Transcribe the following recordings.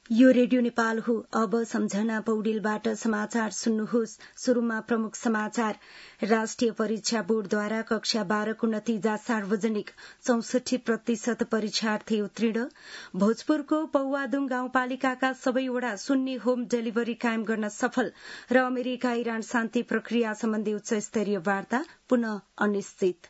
यो रेडियो नेपाल हो। अब सम्झना पौडेलबाट समाचार सुन्नुहोस्। शुरूमा प्रमुख समाचार। राष्ट्रिय परीक्षा बोर्डद्वारा कक्षा 12को नतिजा सार्वजनिक, 64% परीक्षार्थी उत्तीर्ण। भोजपुरको पौवादुङ गाउँपालिकाका सबै वडा सुन्नी होम डेलिभरी कायम गर्न सफल र अमेरिका इरान शान्ति प्रक्रिया सम्बन्धी उच्च स्तरीय वार्ता पुनः अनिश्चित।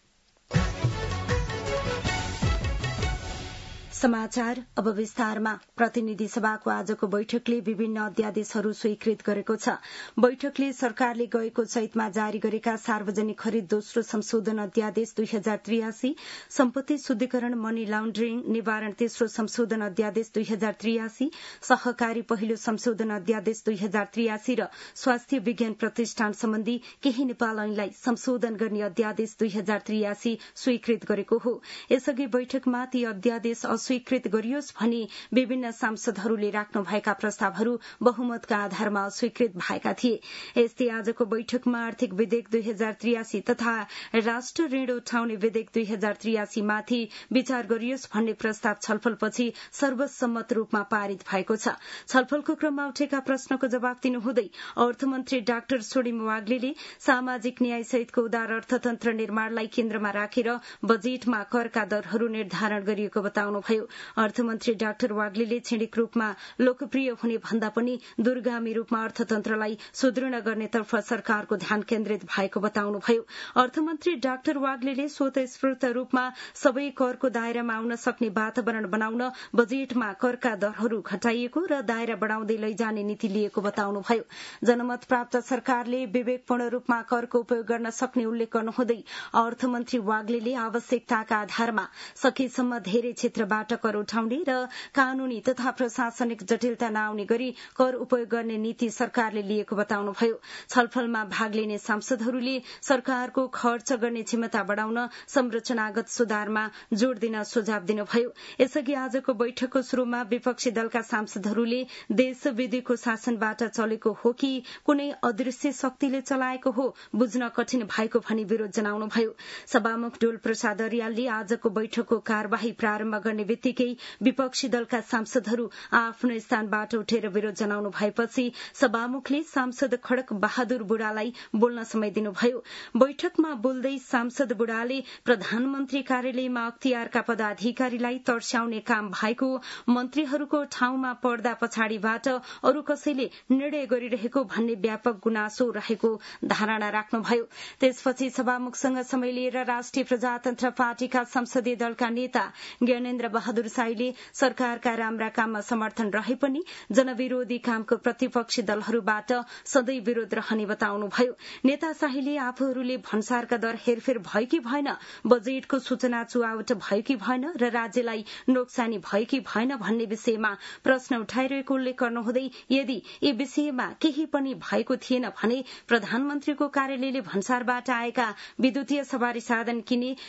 समाचार अब विस्तारमा। प्रतिनिधि सभाको आजको बैठकले विभिन्न अध्यादेशहरू स्वीकृत गरेको छ। बैठकले सरकारले गएको चैतमा जारी गरेका सार्वजनिक खरिद दोस्रो संशोधन अध्यादेश 2083, सम्पत्ति शुद्धिकरण मनी लाण्ड्रिङ निवारण तेस्रो संशोधन अध्यादेश 2083, सहकारी पहिलो संशोधन अध्यादेश 2083 र स्वास्थ्य विज्ञान प्रतिष्ठान सम्बन्धी केही नेपाल ऐनलाई संशोधन गर्ने अध्यादेश 2083 स्वीकृत गरेको हो। यसअघि बैठकमा ती अध्यादेश स्वीकृत गरियोस् भनी विभिन्न सांसदहरूले राख्नुभएका प्रस्तावहरू बहुमतका आधारमा अस्वीकृत भएका थिए। यस्तै आजको बैठकमा आर्थिक विधेयक 2083 तथा राष्ट्र ऋण उठाउने विधेयक 2083 माथि विचार गरियोस् भन्ने प्रस्ताव छलफलपछि सर्वसम्मत रूपमा पारित भएको छ। छलफलको क्रममा उठेका प्रश्नको जवाब दिनुहुँदै अर्थमन्त्री डाक्टर सोडिम वाग्लेले सामाजिक न्याय सहितको उदार अर्थतन्त्र निर्माणलाई केन्द्रमा राखेर बजेटमा करका दरहरू निर्धारण गरिएको बताउनुभयो। अर्थमन्त्री डाक्टर वाग्लेले क्षणिक रूपमा लोकप्रिय हुने भन्दा पनि दूरगामी रूपमा अर्थतन्त्रलाई सुदृढ गर्नेतर्फ सरकारको ध्यान केन्द्रित भएको बताउनुभयो। अर्थमन्त्री डाक्टर वाग्लेले स्वतस्फूर्त रूपमा सबै करको दायरामा आउन सक्ने वातावरण बनाउन बजेटमा करका दरहरू घटाइएको र दायरा बढ़ाउँदै लैजाने नीति लिएको बताउनुभयो। जनमत प्राप्त सरकारले विवेकपूर्ण रूपमा करको उपयोग गर्न सक्ने उल्लेख गर्नुहुँदै अर्थमन्त्री वाग्लेले आवश्यकताका आधारमा सकेसम्म धेरै क्षेत्रबाट कर उठाउने र कानूनी तथा प्रशासनिक जटिलता नआउने गरी कर उपयोग गर्ने नीति सरकारले लिएको बताउनुभयो। छलफलमा भाग लिने सांसदहरूले सरकारको खर्च गर्ने क्षमता बढ़ाउन संरचनागत सुधारमा जोड़ दिन सुझाव दिनुभयो। यसअघि आजको बैठकको शुरूमा विपक्षी दलका सांसदहरूले देश विधिको शासनबाट चलेको हो कि कुनै अदृश्य शक्तिले चलाएको हो बुझ्न कठिन भएको भनी विरोध जनाउनुभयो। सभामुख डोल प्रसाद अर्यालले आजको बैठकको कार्यवाही प्रारम्भ गर्ने बित्तिकै विपक्षी दलका सांसदहरू आफ्नो स्थानबाट उठेर विरोध जनाउनु भएपछि सभामुखले सांसद खड्क बहादुर बुढालाई बोल्न समय दिनुभयो। बैठकमा बोल्दै सांसद बुढाले प्रधानमन्त्री कार्यालयमा अख्तियारका पदाधिकारीलाई तर्स्याउने काम भएको, मन्त्रीहरूको ठाउँमा पर्दा पछाडिबाट अरू कसैले निर्णय गरिरहेको भन्ने व्यापक गुनासो रहेको धारणा राख्नुभयो। त्यसपछि सभामुखसँग समय लिएर राष्ट्रिय प्रजातन्त्र पार्टीका संसदीय दलका नेता ज्ञानेन्द्र बहादुर साईले सरकारका राम्रा काममा समर्थन रहे पनि जनविरोधी कामको प्रतिपक्षी दलहरूबाट सधैँ विरोध रहने बताउनुभयो। नेता शाहीले आफूहरूले भन्सारका दर हेरफेर भयो कि भएन, बजेटको सूचना चुहावट भयो कि भएन र राज्यलाई नोक्सानी भयो कि भएन भन्ने विषयमा प्रश्न उठाइरहेको उल्लेख गर्नुहुँदै यदि यी विषयमा केही पनि भएको थिएन भने प्रधानमन्त्रीको कार्यालयले भन्सारबाट आएका विद्युतीय सवारी साधन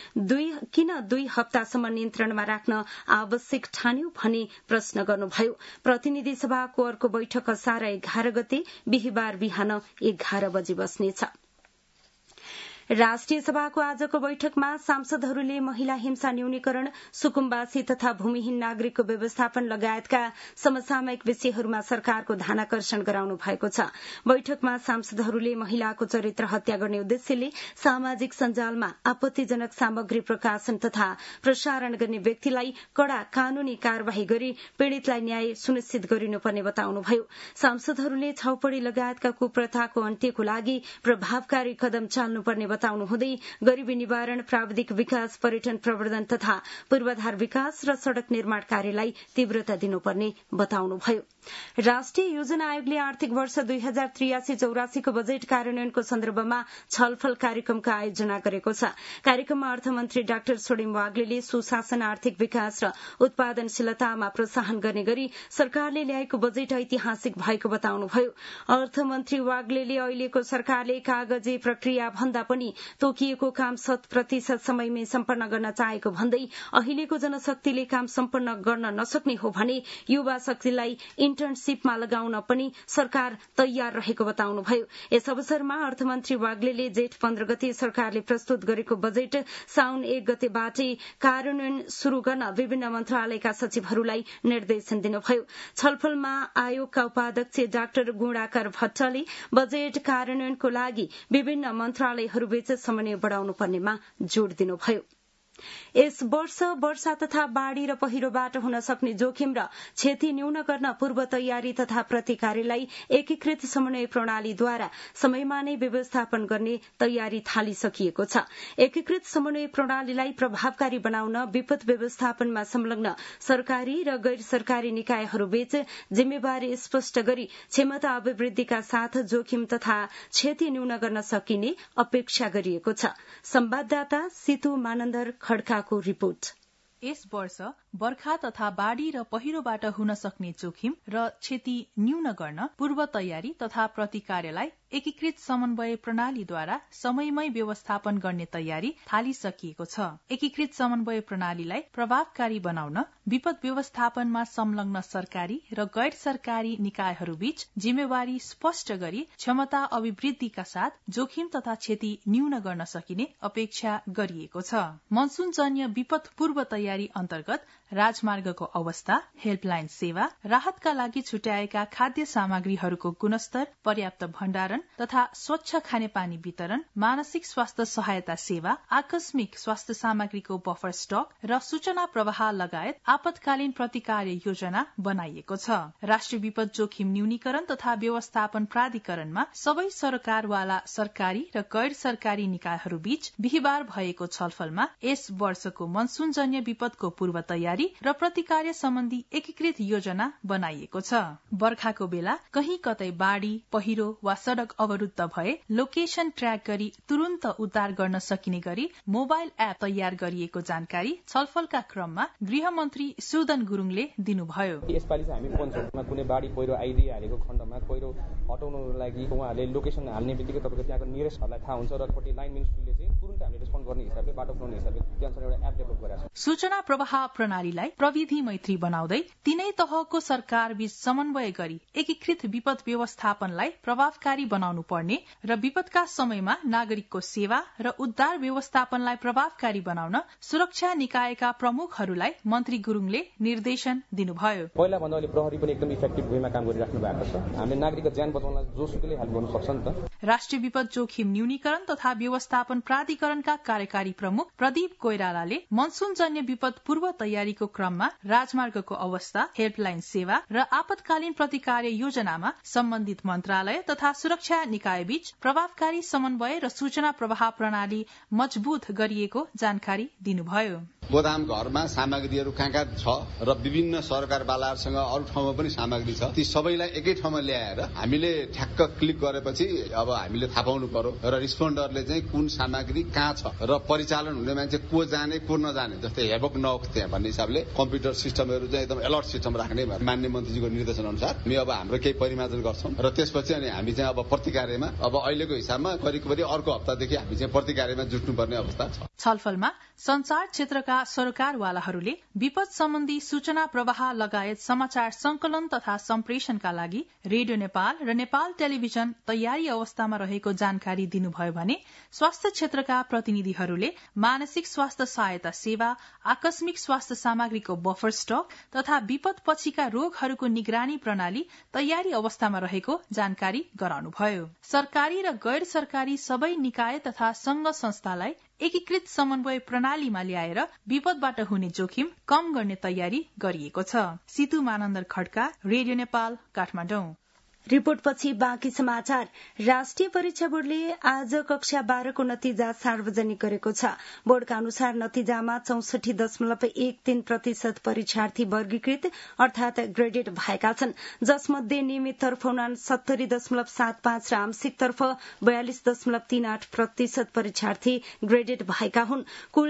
किन 2 हप्तासम्म नियन्त्रणमा राख्न आवश्यक ठान्यो भनी प्रश्न गर्नुभयो। प्रतिनिधि सभाको अर्को बैठक असार 11 गते बिहिबार बिहान 11 बजे बस्नेछ। राष्ट्रिय सभाको आजको बैठकमा सांसदहरूले महिला हिंसा न्यूनीकरण, सुकुम्बासी तथा भूमिहीन नागरिकको व्यवस्थापन लगायतका समसामयिक विषयहरूमा सरकारको ध्यानाकर्षण गराउनु भएको छ। बैठकमा सांसदहरूले महिलाको चरित्र हत्या गर्ने उद्देश्यले सामाजिक सञ्जालमा आपत्तिजनक सामग्री प्रकाशन तथा प्रसारण गर्ने व्यक्तिलाई कड़ा कानूनी कार्यवाही गरी पीड़ितलाई न्याय सुनिश्चित गरिनुपर्ने बताउनुभयो। सांसदहरूले छाउपडी लगायतका कुप्रथाको अन्त्यको लागि प्रभावकारी कदम चाल्नुपर्ने बताउनुहुँदै गरीबी निवारण, प्राविधिक विकास, पर्यटन प्रवर्धन तथा पूर्वाधार विकास र सड़क निर्माण कार्यलाई तीव्रता दिनुपर्ने बताउनुभयो। राष्ट्रिय योजना आयोगले आर्थिक वर्ष 2083-84 को बजेट कार्यान्वयनको सन्दर्भमा छलफल कार्यक्रमको आयोजना गरेको छ। कार्यक्रममा अर्थमन्त्री डाक्टर सोडिम वाग्लेले सुशासन, आर्थिक विकास र उत्पादनशीलतामा प्रोत्साहन गर्ने गरी सरकारले ल्याएको बजेट ऐतिहासिक भएको बताउनुभयो। अर्थमन्त्री वाग्लेले अहिलेको सरकारले कागजी प्रक्रिया भन्दा पनि पनि तोकिएको काम 100% समयमै सम्पन्न गर्न चाहेको भन्दै अहिलेको जनशक्तिले काम सम्पन्न गर्न नसक्ने हो भने युवा शक्तिलाई इन्टर्नशिपमा लगाउन पनि सरकार तयार रहेको बताउनुभयो। यस अवसरमा अर्थमन्त्री वाग्लेले जेठ 15 गते सरकारले प्रस्तुत गरेको बजेट साउन 1 गतेबाटै कार्यान्वयन शुरू गर्न विभिन्न मन्त्रालयका सचिवहरूलाई निर्देशन दिनुभयो। छलफलमा आयोगका उपाध्यक्ष डाक्टर गुणाकर भट्टले बजेट कार्यान्वयनको लागि विभिन्न मन्त्रालयहरूबीच समन्वय बढ़ाउनु पर्नेमा जोड़ दिनुभयो। यस वर्ष वर्षा तथा बाढ़ी र पहिरोबाट हुन सक्ने जोखिम र क्षति न्यून गर्न पूर्व तयारी तथा प्रतिकारलाई एकीकृत समन्वय प्रणालीद्वारा समयमा नै व्यवस्थापन गर्ने तयारी थालिसकिएको छ। एकीकृत समन्वय प्रणालीलाई प्रभावकारी बनाउन विपद व्यवस्थापनमा संलग्न सरकारी र गैर सरकारी निकायहरूबीच जिम्मेवारी स्पष्ट गरी क्षमता अभिवृद्धिका साथ जोखिम तथा क्षति न्यून गर्न सकिने अपेक्षा गरिएको छ। संवाददाता सितु मानन्दर खड्काको रिपोर्ट। यस वर्ष बर्खा तथा बाढ़ी र पहिरोबाट हुन सक्ने जोखिम र क्षति न्यून गर्न पूर्व तयारी तथा प्रतिकारलाई एकीकृत समन्वय प्रणालीद्वारा समयमै व्यवस्थापन गर्ने तयारी थालिसकिएको छ। एकीकृत समन्वय प्रणालीलाई प्रभावकारी बनाउन विपद व्यवस्थापनमा संलग्न सरकारी र गैर सरकारी निकायहरूबीच जिम्मेवारी स्पष्ट गरी क्षमता अभिवृद्धिका साथ जोखिम तथा क्षति न्यून गर्न सकिने अपेक्षा गरिएको छ। मनसूनजन्य विपद पूर्व तयारी अन्तर्गत राजमार्गको अवस्था, हेल्पलाइन सेवा, राहतका लागि छुट्याएका खाद्य सामग्रीहरूको गुणस्तर, पर्याप्त भण्डारण तथा स्वच्छ खानेपानी वितरण, मानसिक स्वास्थ्य सहायता सेवा, आकस्मिक स्वास्थ्य सामग्रीको बफर स्टक र सूचना प्रवाह लगायत आपतकालीन प्रतिकार योजना बनाइएको छ। राष्ट्रिय विपद जोखिम न्यूनीकरण तथा व्यवस्थापन प्राधिकरणमा सबै सरकारवाला सरकारी र गैर सरकारी निकायहरूबीच बिहिबार भएको छलफलमा यस वर्षको मनसूनजन्य विपदको पूर्व तयारी र प्रतिकार सम्बन्धी एकीकृत योजना बनाइएको छ। बर्खाको बेला कहीँ कतै बाढ़ी, पहिरो वा सड़क अवरुद्ध भए लोकेशन ट्र्याक गरी तुरन्त उद्धार गर्न सकिने गरी मोबाइल एप तयार गरिएको जानकारी छलफलका क्रममा गृहमन्त्री सुदन गुरुङले दिनुभयो। यसपालि चाहिँ हामी पञ्चायतमा कुनै बाढ़ी पहिरो आइदिइहालेको खण्डमा पहिरो हटाउनको लागि उहाँहरूले लोकेसन हाल्ने बित्तिकै तपाईँको त्यहाँको नियरेस्टहरूलाई थाहा हुन्छ र कति लाइन मिनिस्ट्रीले चाहिँ तुरन्त हामीले रेस्पोन्ड गर्ने हिसाबले बाटो बनाउने हिसाबले त्यहाँसम्म एउटा एप डेभलप गरेको छ। सूचना प्रवाह प्रणालीलाई प्रविधि मैत्री बनाउँदै तीनै तहको सरकारबीच समन्वय गरी एकीकृत विपद व्यवस्थापनलाई प्रभावकारी बनाउनु पर्ने र विपदका समयमा नागरिकको सेवा र उद्धार व्यवस्थापनलाई प्रभावकारी बनाउन सुरक्षा निकायका प्रमुखहरूलाई मन्त्री गुरुङले निर्देशन दिनुभयो। पहिला भन्दा अहिले प्रहरी पनि एकदम इफेक्टिभ वेमा काम गरिराख्नु भएको छ। हामीले नागरिकको ज्यान बचाउनलाई जोसुकैले हेल्प गर्न सक्छ नि त। राष्ट्रिय विपद जोखिम न्यूनीकरण तथा व्यवस्थापन प्राधिकरणका कार्यकारी प्रमुख प्रदीप कोइरालाले मनसूनजन्य विपद पूर्व तयारीको क्रममा राजमार्गको अवस्था, हेल्पलाइन सेवा र आपतकालीन प्रतिकार योजनामा सम्बन्धित मन्त्रालय तथा सुरक्षा निकायबीच प्रभावकारी समन्वय र सूचना प्रवाह प्रणाली मजबूत गरिएको जानकारी दिनुभयो। गोदाम घरमा सामग्रीहरू कहाँ छ र विभिन्न सरकारवालाहरूसँग अरू ठाउँमा पनि सामग्री छ। ती सबैलाई एकै ठाउँमा ल्याएर हामीले ठ्याक्क क्लिक गरेपछि अब हामीले थाहा पाउनु पर्यो र रिस्पोन्डरले चाहिँ कुन सामग्री कहाँ छ र परिचालन हुने मान्छे को जाने को नजाने, जस्तै हेबक नहोस् त्यहाँ भन्ने हिसाबले कम्प्युटर सिस्टमहरू चाहिँ एकदम अलर्ट सिस्टम राख्ने माननीय मन्त्रीजीको निर्देशन अनुसार हामी अब हाम्रो केही परिमार्जन गर्छौं र त्यसपछि अनि हामी चाहिँ अब प्रतिकार्यमा अब अहिलेको हिसाबमा करिब अर्को हप्तादेखि हामी चाहिँ प्रतिकार्यमा जुट्नुपर्ने अवस्था छ। छलफलमा संचार क्षेत्रका सरकारवालाहरूले विपद सम्बन्धी सूचना प्रवाह लगायत समाचार संकलन तथा सम्प्रेषणका लागि रेडियो नेपाल र नेपाल टेलिभिजन तयारी अवस्थामा रहेको जानकारी दिनुभयो भने स्वास्थ्य क्षेत्रका प्रतिनिधिहरूले मानसिक स्वास्थ्य सहायता सेवा, आकस्मिक स्वास्थ्य सामग्रीको बफर स्टक तथा विपद पछिका रोगहरूको निगरानी प्रणाली तयारी अवस्थामा रहेको जानकारी गराउनुभयो। सरकारी र गैर सरकारी सबै निकाय तथा संघ संस्थालाई एकीकृत समन्वय प्रणालीमा ल्याएर विपदबाट हुने जोखिम कम गर्ने तयारी गरिएको छ। सितु मानन्दर खड्का, रेडियो नेपाल, काठमाडौँ। रिपोर्टपछि बाँकी समाचार। राष्ट्रिय परीक्षा बोर्डले आज कक्षा 12 को नतिजा सार्वजनिक गरेको छ। बोर्डका अनुसार नतिजामा 64.13% परीक्षार्थी वर्गीकृत अर्थात ग्रेडेड भएका छन्, जसमध्ये नियमित तर्फ 70.75 र आंशिक तर्फ 42.38% परीक्षार्थी ग्रेडेड भएका हुन्। कुल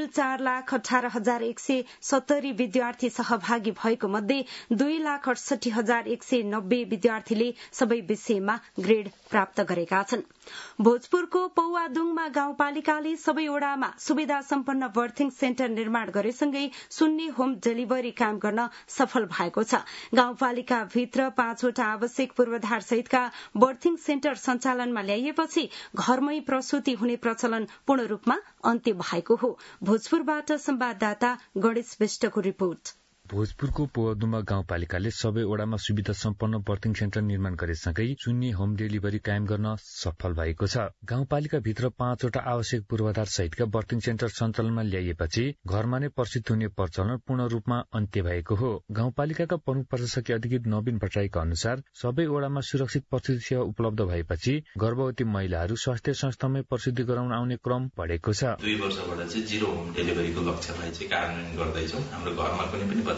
4,18,170 विद्यार्थी सहभागी भएको मध्ये 2,68,190 विद्यार्थीले सबै विषयमा ग्रेड प्राप्त गरेका छन्। भोजपुरको पौवादुङमा गाउँपालिकाले सबै वडामा सुविधा सम्पन्न बर्थिङ सेन्टर निर्माण गरेसँगै सुन्नी होम डेलिभरी काम गर्न सफल भएको छ। गाउँपालिका भित्र 5वटा आवश्यक पूर्वाधार सहितका बर्थिङ सेन्टर सञ्चालनमा ल्याइएपछि घरमै प्रसूति हुने प्रचलन पूर्ण रूपमा अन्त्य भएको हो। भोजपुरबाट संवाददाता गणेश विष्टको रिपोर्ट। भोजपुरको पौवादुङमा गाउँपालिकाले सबै वडामा सुविधा सम्पन्न बर्थिङ सेन्टर निर्माण गरेसँगै शून्य होम डेलिभरी कायम गर्न सफल भएको छ। गाउँपालिका भित्र 5वटा आवश्यक पूर्वाधार सहितका बर्थिङ सेन्टर सञ्चालनमा ल्याइएपछि घरमा नै प्रसूत हुने प्रचलन पूर्ण रूपमा अन्त्य भएको हो। गाउँपालिकाका प्रमुख प्रशासकीय अधिकृत नवीन भट्टराईका अनुसार सबै वडामा सुरक्षित प्रसूति सेवा उपलब्ध भएपछि गर्भवती महिलाहरू स्वास्थ्य संस्थामै प्रसूति गराउन आउने क्रम बढेको छ। 2 वर्षबाट चाहिँ जीरो होम डेलिभरीको लक्ष्यलाई चाहिँ कार्यान्वयन गर्दैछौँ। हाम्रो घरमा कुनै पनि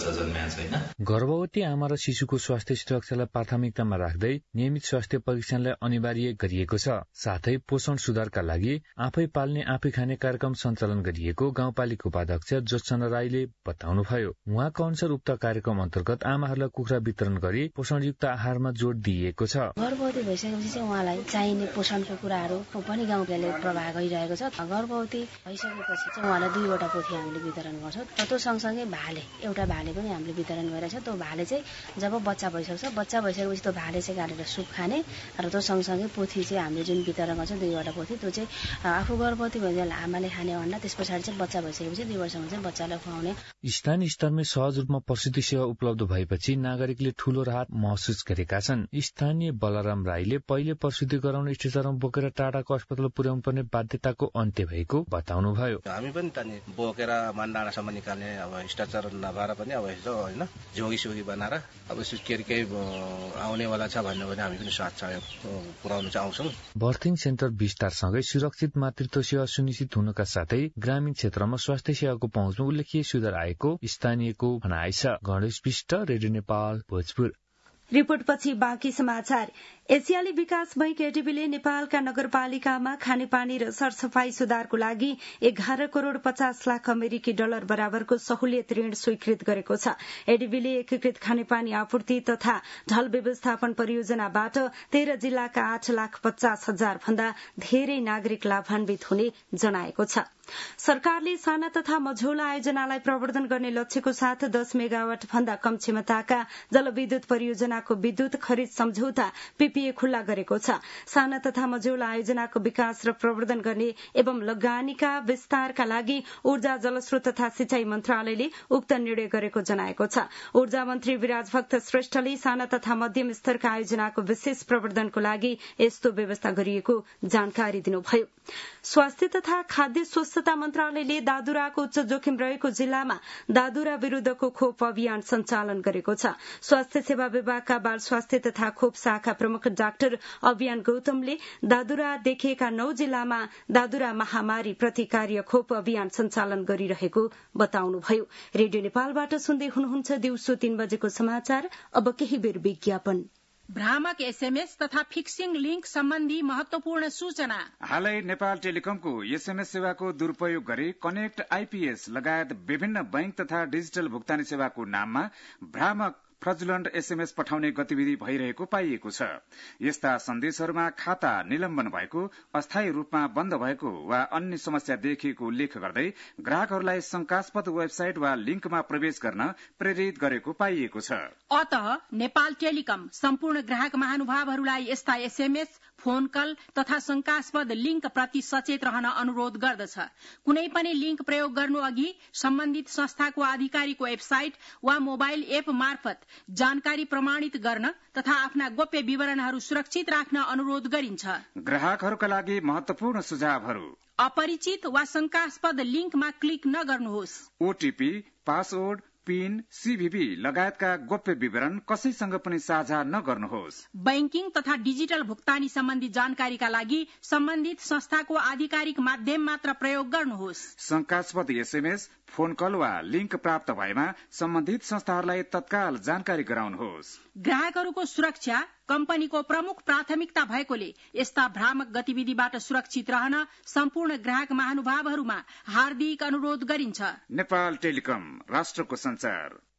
गर्भवती आमा र शिशुको स्वास्थ्य सुरक्षालाई प्राथमिकतामा राख्दै नियमित स्वास्थ्य परीक्षणलाई अनिवार्य गरिएको छ। साथै पोषण सुधारका लागि आफै पाल्ने आफै खाने कार्यक्रम सञ्चालन गरिएको गाउँपालिका उपाध्यक्ष ज्योत्सना राईले बताउनुभयो। उहाँको अनुसार उक्त कार्यक्रम अन्तर्गत आमाहरूलाई कुखुरा वितरण गरी पोषणयुक्त आहारमा जोड़ दिइएको छ। गर्भवती भइसकेपछि चाहिँ उहाँलाई चाहिने पोषणको कुराहरू पनि गाउँले प्रवाह गरिरहेको छ। गर्भवती भइसकेपछि चाहिँ उहाँलाई 2वटा पोथी हामीले वितरण गर्छौँ। त्यो सँगसँगै एउटा भाले पनि हामीले वितरण गरेका छौँ। त्यो भाले चाहिँ जब बच्चा भइसकेपछि त्यो भाले चाहिँ गाडेर सुप खाने र त्यो सँगसँगै पोथी चाहिँ हामीले जुन वितरण गर्छौँ 2वटा पोथी, त्यो चाहिँ आफू गर्भवती भइदिएला आमाले खाने भन्दा त्यस पछाडि चाहिँ बच्चा भइसकेपछि 2 वर्षमा चाहिँ बच्चालाई खुवाउने। स्थानीय स्तरमै सहज रूपमा प्रसूति सेवा उपलब्ध भएपछि नागरिकले ठूलो राहत महसुस गरेका छन्। स्थानीय बलराम राईले पहिले प्रसूति गराउने स्ट्रेचरमा बोकेर टाढाको अस्पताल पुर्याउनु पर्ने बाध्यताको अन्त्य भएको बताउनुभयो। हामी पनि बोकेर मानडाँडासम्म निकाल्ने अब स्ट्रेचर नभएर पनि अब यसो होइन झोगी बनाएर अब केही आउनेवाला छ भन्ने भने हामी पनि साथ सहयोग पुर्याउन चाहन्छौँ। बर्थिङ सेन्टर विस्तारसँगै सुरक्षित मातृत्व सेवा सुनिश्चित हुनका साथै ग्रामीण क्षेत्रमा स्वास्थ्य सेवाको पहुँचमा उल्लेखनीय सुधार आएको स्थानीयको भनाइ छ। गणेश विष्ट, रेडियो नेपाल, भोजपुर। रिपोर्टपछि बाँकी समाचार। एसियाली विकास बैंक एडीबीले नेपालका नगरपालिकामा खानेपानी र सरसफाई सुधारको लागि 11 करोड़ 50 लाख अमेरिकी डलर बराबरको सहुलियत ऋण स्वीकृत गरेको छ। एडीबीले एकीकृत खानेपानी आपूर्ति तथा ढल व्यवस्थापन परियोजनाबाट 13 जिल्लाका 8,50,000 भन्दा धेरै नागरिक लाभान्वित हुने जनाएको छ। सरकारले साना तथा मझौला आयोजनालाई प्रवर्धन गर्ने लक्ष्यको साथ 10 मेगावाट भन्दा कम क्षमताका जलविद्युत परियोजनाको विद्युत खरिद सम्झौता पीपीए खुल्ला गरेको छ। साना तथा मझौला आयोजनाको विकास र प्रवर्धन गर्ने एवं लगानीका विस्तारका लागि ऊर्जा जलस्रोत तथा सिंचाई मन्त्रालयले उक्त निर्णय गरेको जनाएको छ। ऊर्जा मन्त्री विराज भक्त श्रेष्ठले साना तथा मध्यम स्तरका आयोजनाको विशेष प्रवर्धनको लागि यस्तो व्यवस्था गरिएको जानकारी दिनुभयो। स्वास्थ्य तथा खाद्य स्वच्छता मन्त्रालयले दादुराको उच्च जोखिम रहेको जिल्लामा दादुरा विरूद्धको खोप अभियान सञ्चालन गरेको छ। स्वास्थ्य सेवा विभागका बाल स्वास्थ्य तथा खोप शाखा प्रमुख डाक्टर अभियान गौतमले दादुरा देखिएका 9 जिल्लामा दादुरा महामारी प्रतिकार्य खोप अभियान सञ्चालन गरिरहेको बताउनुभयो। रेडियो नेपालबाट सुन्दै हुनुहुन्छ दिउँसो 3 बजेको समाचार। अब केही बेर विज्ञापन। भ्रामक एसएमएस तथा फिक्सिङ लिंक सम्बन्धी महत्वपूर्ण सूचना। हालै नेपाल टेलिकमको एसएमएस सेवाको दुरूपयोग गरी कनेक्ट आईपीएस लगायत विभिन्न बैंक तथा डिजिटल भुक्तानी सेवाको नाममा भ्रामक फ्रजुलन्ट एसएमएस पठाउने गतिविधि भइरहेको पाइएको छ। यस्ता सन्देशहरूमा खाता निलम्बन भएको, अस्थायी रूपमा बन्द भएको वा अन्य समस्या देखिएको उल्लेख गर्दै ग्राहकहरूलाई शंकास्पद वेबसाइट वा लिंकमा प्रवेश गर्न प्रेरित गरेको पाइएको छ। अतः नेपाल टेलिकम सम्पूर्ण ग्राहक महानुभावहरूलाई यस्ता एसएमएस, फोन कल तथा शंकास्पद लिंक प्रति सचेत रहन अनुरोध गर्दछ। कुनै पनि लिंक प्रयोग गर्नु अघि सम्बन्धित संस्थाको आधिकारिक वेबसाइट वा मोबाइल एप मार्फत जानकारी प्रमाणित गर्न तथा आफ्ना गोप्य विवरणहरू सुरक्षित राख्न अनुरोध गरिन्छ। ग्राहकहरूका लागि महत्वपूर्ण सुझावहरू: अपरिचित वा शंकास्पद लिंकमा क्लिक नगर्नुहोस्। ओटीपी, पासवर्ड, पिन, सीभीबी लगायतका गोप्य विवरण कसैसँग पनि साझा नगर्नुहोस्। बैंकिङ तथा डिजिटल भुक्तानी सम्बन्धी जानकारीका लागि सम्बन्धित संस्थाको आधिकारिक माध्यम मात्र प्रयोग गर्नुहोस्। शंकास्पद एसएमएस, फोन कल वा लिंक प्राप्त भएमा सम्बन्धित संस्थाहरूलाई तत्काल जानकारी गराउनुहोस्। ग्राहकहरूको सुरक्षा कम्पनीको प्रमुख प्राथमिकता भएकोले यस्ता भ्रामक गतिविधिबाट सुरक्षित रहन सम्पूर्ण ग्राहक महानुभावहरूमा हार्दिक अनुरोध गरिन्छ। नेपाल टेलिकम, राष्ट्रको संचार।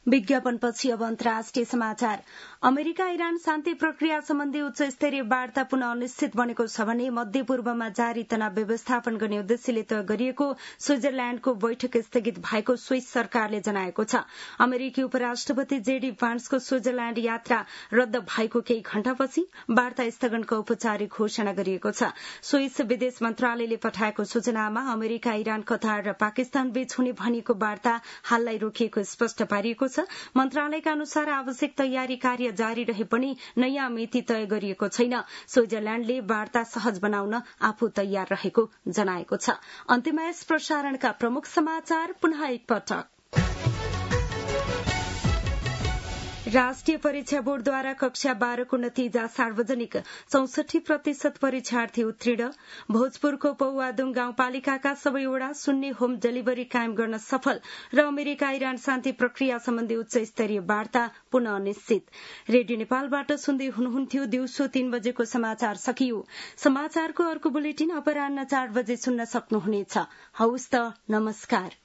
विज्ञापनपछि अब अन्तर्राष्ट्रिय समाचार। अमेरिका इरान शान्ति प्रक्रिया सम्बन्धी उच्च स्तरीय वार्ता पुनः अनिश्चित बनेको छ भने मध्यपूर्वमा जारी तनाव व्यवस्थापन गर्ने उद्देश्यले तय गरिएको स्विजरल्याण्डको बैठक स्थगित भएको स्विस सरकारले जनाएको छ। अमेरिकी उपराष्ट्रपति जेडी भान्सको स्विजरल्याण्ड यात्रा रद्द भएको केही घण्टापछि वार्ता स्थगनको औपचारिक घोषणा गरिएको छ। स्विस विदेश मन्त्रालयले पठाएको सूचनामा अमेरिका, इरान, कतार र पाकिस्तान बीच हुने भनिएको वार्ता हाललाई रोकिएको स्पष्ट पारिएको छ। मन्त्रालयका अनुसार आवश्यक तयारी कार्य जारी रहे पनि नयाँ मिति तय गरिएको छैन। स्विजरल्याण्डले वार्ता सहज बनाउन आफू तयार रहेको जनाएको छ। अन्त्यमा यस प्रसारणका प्रमुख समाचार पुनः एकपटक। राष्ट्रिय परीक्षा बोर्डद्वारा कक्षा 12 को नतिजा सार्वजनिक, 64% परीक्षार्थी उत्तीर्ण। भोजपुरको पौवादुङ गाउँपालिकाका सबै वडा शून्य होम डेलिभरी कायम गर्न सफल र अमेरिका इरान शान्ति प्रक्रिया सम्बन्धी उच्च स्तरीय वार्ता पुनः अनिश्चित। रेडियो नेपालबाट सुन्दै हुनुहुन्थ्यो। दिउँसो 3 बजेको समाचार सकियो। समाचारको अर्को बुलेटिन अपराह्न 4 बजे सुन्न सक्नुहुनेछ। हवस् त, नमस्कार।